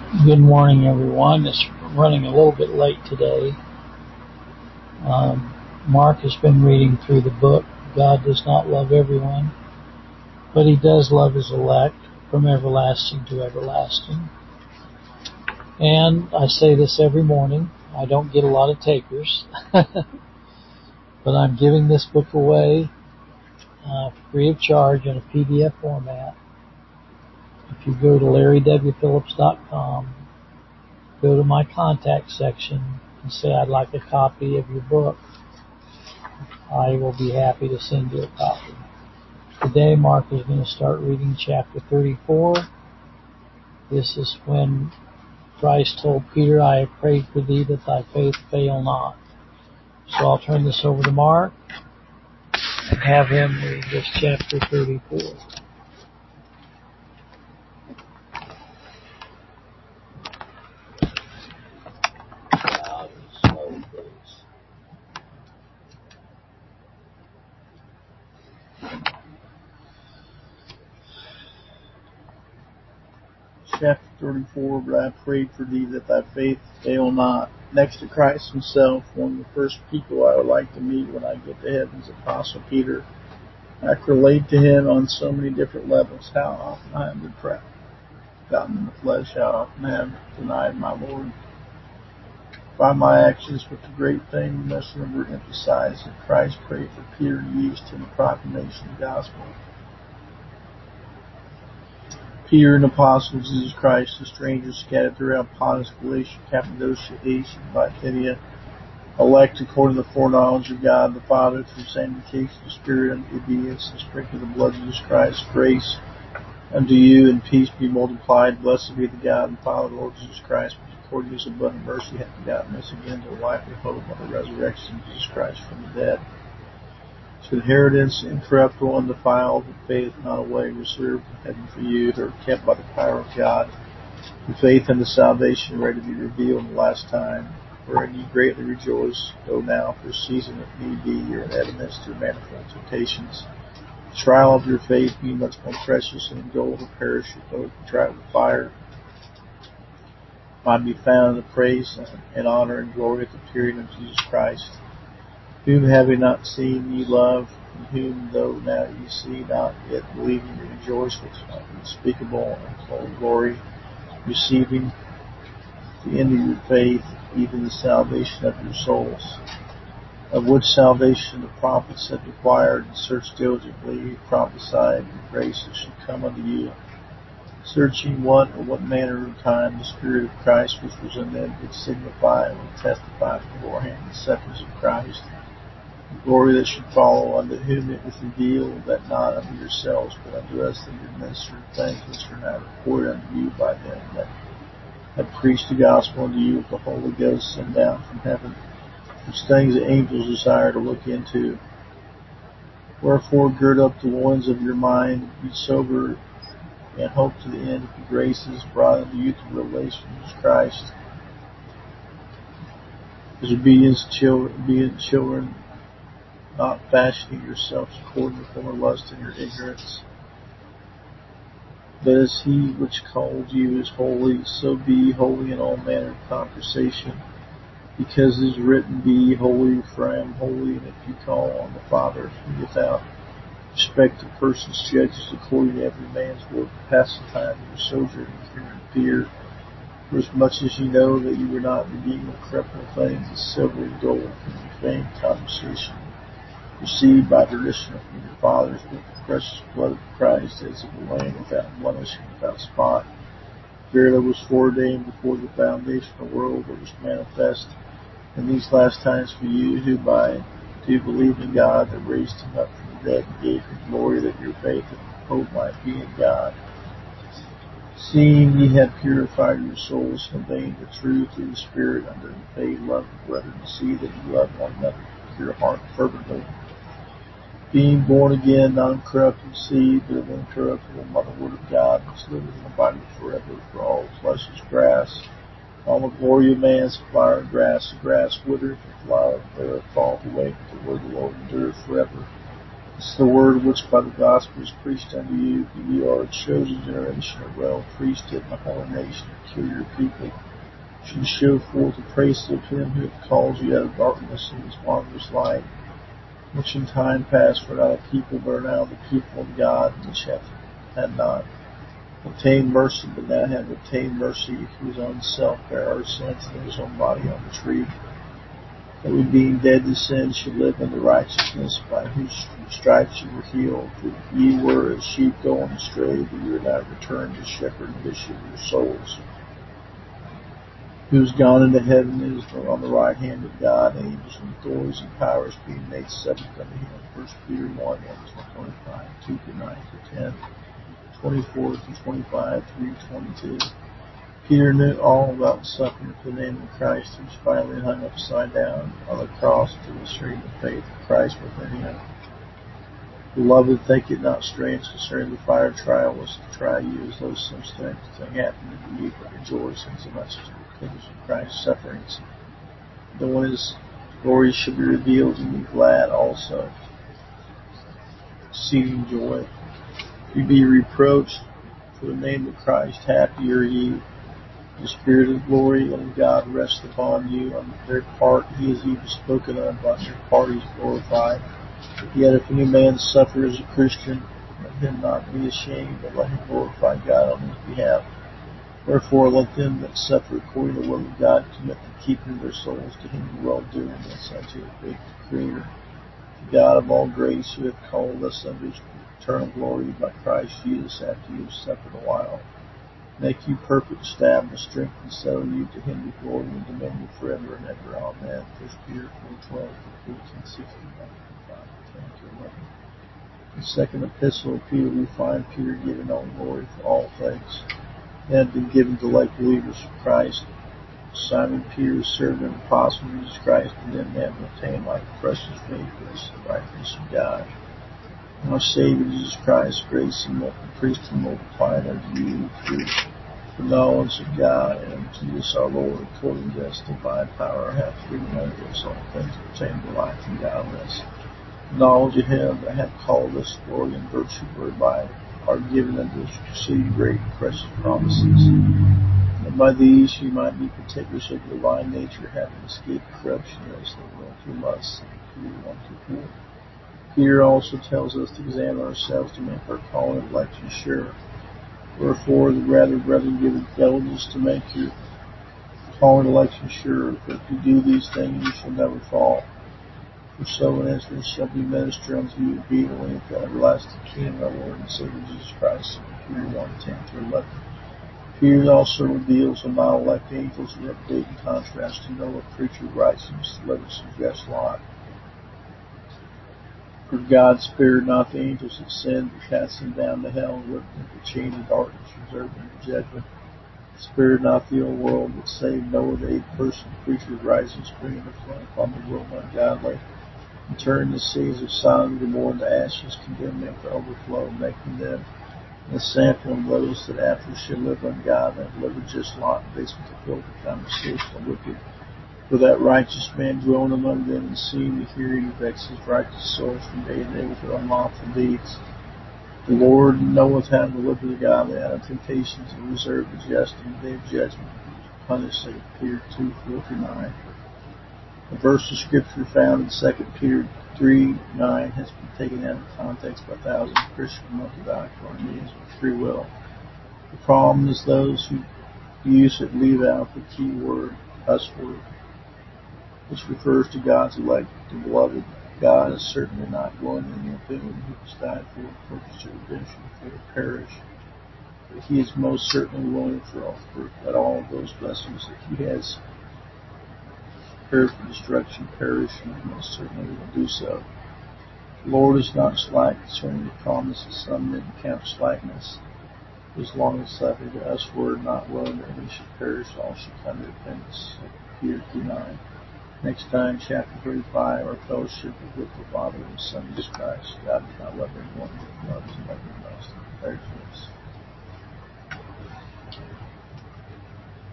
Good morning, everyone. It's running a little bit late today. Mark has been reading through the book, God Does Not Love Everyone, but He does love His elect from everlasting to everlasting. And I say this every morning. I don't get a lot of takers, but I'm giving this book away free of charge in a PDF format. If you go to LarryWPhillips.com, go to my contact section and say I'd like a copy of your book, I will be happy to send you a copy. Today, Mark is going to start reading chapter 34. This is when Christ told Peter, I have prayed for thee that thy faith fail not. So I'll turn this over to Mark and have him read this chapter 34. Chapter 34, but I prayed for thee that thy faith fail not. Next to Christ himself, one of the first people I would like to meet when I get to heaven is Apostle Peter. I can relate to him on so many different levels. How often I have been gotten in the flesh, how often I have denied my Lord by my actions, but the great thing we must remember emphasize that Christ prayed for Peter and used him in the proclamation of the gospel. Peter, an apostle of Jesus Christ, the strangers scattered throughout Pontus, Galatia, Cappadocia, Asia, and Bithynia, elect according to the foreknowledge of God the Father through sanctification of the Spirit unto obedience and sprinkling of the blood of Jesus Christ, grace unto you and peace be multiplied. Blessed be the God and Father of the Lord Jesus Christ, which according to his abundant mercy hath begotten us again to life and hope of the resurrection of Jesus Christ from the dead, to inheritance incorruptible, undefiled, and faith not away, reserved in heaven for you, who are kept by the power of God, in faith unto salvation, ready to be revealed in the last time, wherein ye greatly rejoice, though now for a season if need be, you're in evidence through manifold temptations. The trial of your faith being much more precious than gold that perisheth, though it be tried with fire, might be found in the praise and honor and glory at the appearing of Jesus Christ, whom having not seen ye love, and whom though now ye see not, yet believing ye rejoice with unspeakable and full glory, receiving the end of your faith, even the salvation of your souls, of which salvation the prophets have inquired and searched diligently, prophesied the grace that should come unto you, searching what or what manner of time the Spirit of Christ which was in them did signify and would testify beforehand the sufferings of Christ, the glory that should follow, unto whom it was revealed that not unto yourselves, but unto us that are ministers of things which are now reported unto you by them that have preached the gospel unto you with the Holy Ghost sent down from heaven, which things the angels desire to look into. Wherefore gird up the loins of your mind, be sober, and hope to the end of the graces brought unto you through revelation of Jesus Christ. As obedient children, not fashioning yourselves according to former lust in your ignorance. But as he which called you is holy, so be holy in all manner of conversation, because it is written, Be ye holy, for I am holy. And if you call on the Father without respect of persons, judges according to every man's work, pass the time of your sojourn here in fear. For as much as ye know that you were not redeemed with corruptible things, as silver and gold from your vain conversation, received by tradition from your fathers, with the precious blood of Christ, as of a lamb without blemish and without spot, verily was foreordained before the foundation of the world, that was manifest in these last times for you, who by do believe in God, that raised him up from the dead and gave him glory, that your faith and hope might be in God. Seeing ye have purified your souls, conveying the truth through the Spirit unto the faith, love of brethren, to see that ye love one another with your heart fervently, being born again, not of corrupted seed, but of incorruptible, by the word of God, which liveth and abideth forever. For all flesh is grass, all the glory of man is flower of grass. The grass withereth, the flower thereof falleth away, but the word of the Lord endureth forever. This is the word which by the gospel is preached unto you, that you are a chosen generation, a royal priesthood, and a holy nation, a peculiar people, should show forth the praises of him who hath called you out of darkness into his marvelous light, which in time past were not a people, but are now the people of God, which had not obtained mercy, but now have obtained mercy, whose own self bare our sins in his own body on the tree, that we being dead to sin should live unto righteousness, by whose stripes you were healed. For ye were as sheep going astray, but you are now returned to shepherd and bishop of your souls, who is gone into heaven and is on the right hand of God, angels and authorities and powers being made subject unto him. 1 Peter 1:1-25, 2-9-10, 24-25, 3-22. Peter knew all about suffering for the name of Christ. He was finally hung upside down on the cross to illustrate the faith of Christ within him. Beloved, think it not strange concerning the fire trial was to try you, as though some strange thing happened to you, but rejoice insomuch as you repentance of Christ's sufferings, that when his glory shall be revealed, and be glad also, exceeding joy. If you be reproached for the name of Christ, happy are ye. The Spirit of glory and God rests upon you. On their part he is even spoken of, on your part he is glorified. Yet if any man suffer as a Christian, let him not be ashamed, but let him glorify God on his behalf. Wherefore let them that suffer according to the will of God commit the keeping of their souls to him who well-doing, unto a faithful Creator. The God of all grace, who hath called us unto his eternal glory by Christ Jesus, after you have suffered a while, make you perfect, establish, strengthen, settle you. To him be glory and dominion forever and ever. Amen. 1 Peter 4:12-14, 16, 10-11. The second epistle of Peter, we find Peter giving all glory for all things that had been given to like believers of Christ. Simon Peter, servant and apostle of Jesus Christ, and them that have obtained like precious faith for the righteousness of God. And our Savior Jesus Christ, grace and priest and multiplied unto you through the knowledge of God, and Jesus our Lord, according to his divine power, hath freely unto us all things pertaining to life and godliness. Knowledge of him that hath called us glory and virtue, whereby are given unto us exceeding great and precious promises. And by these ye might be partakers of the divine nature, having escaped corruption as they went through lusts. Peter 1-4. Peter also tells us to examine ourselves to make our calling and election sure. Wherefore, the rather, brethren, give diligence to make your calling and election sure. For if you do these things, you shall never fall. For so an Israel shall be minister unto you obediently of the everlasting King, our Lord and Savior Jesus Christ. Peter 1:10-11. Peter also reveals the non-elect angels who have great in contrast to Noah, preacher of righteousness, delivered suggest Lot. For God spared not the angels that sinned, but cast them down to hell, and whipped them with the chains of darkness, reserved them for judgment. Spared not the old world, but saved Noah, the eighth person, preacher of righteousness, bringing the flood upon the world ungodly, and turning the cities of Sodom and Gomorrah into ashes, condemning them to overflow, making them a sample of those that after should live ungodly, and delivered just Lot, and based with the filthy conversation of wicked. For that righteous man dwelling among them, and seeing the hearing vexes righteous souls from day to day with their unlawful deeds. The Lord knoweth how to deliver the godly out of temptations, and reserve the just in the day of judgment, to punish them. Peter 2:4-9. A verse of scripture found in 2 Peter 3:9 has been taken out of context by thousands of Christians and orthodox means of free will. The problem is those who use it leave out the key word, us word, which refers to God's elect, the beloved. God is certainly not willing in the opinion he was died for the purpose of redemption for the perish. But he is most certainly willing for that all of those blessings that he has prepared for destruction perish, and he most certainly will do so. The Lord is not slack concerning the promise, as some men count slackness. As long as suffered to us were not willing that any should perish, all should come to repentance. Peter 2:9. Next time, chapter 35, our fellowship with the Father and Son Jesus Christ. God does not love everyone, but loves and everyone else compared to us.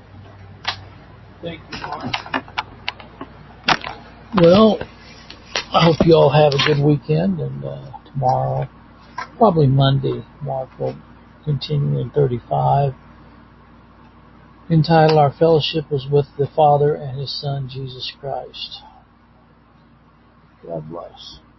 Thank you, Mark. Well, I hope you all have a good weekend, and tomorrow, probably Monday, Mark will continue in 35. Entitled, Our Fellowship is with the Father and His Son, Jesus Christ. God bless.